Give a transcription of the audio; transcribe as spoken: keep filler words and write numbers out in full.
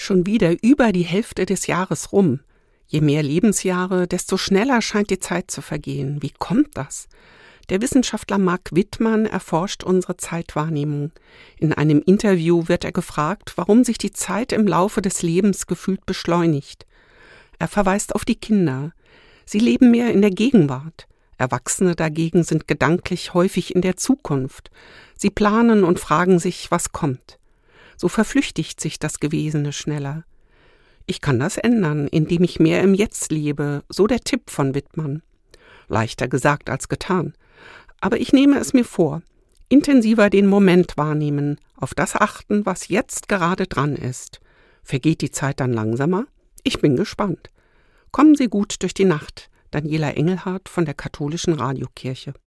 Schon wieder über die Hälfte des Jahres rum. Je mehr Lebensjahre, desto schneller scheint die Zeit zu vergehen. Wie kommt das? Der Wissenschaftler Mark Wittmann erforscht unsere Zeitwahrnehmung. In einem Interview wird er gefragt, warum sich die Zeit im Laufe des Lebens gefühlt beschleunigt. Er verweist auf die Kinder. Sie leben mehr in der Gegenwart. Erwachsene dagegen sind gedanklich häufig in der Zukunft. Sie planen und fragen sich, was kommt. So verflüchtigt sich das Gewesene schneller. Ich kann das ändern, indem ich mehr im Jetzt lebe, so der Tipp von Wittmann. Leichter gesagt als getan. Aber ich nehme es mir vor. Intensiver den Moment wahrnehmen, auf das achten, was jetzt gerade dran ist. Vergeht die Zeit dann langsamer? Ich bin gespannt. Kommen Sie gut durch die Nacht. Daniela Engelhardt von der Katholischen Radiokirche.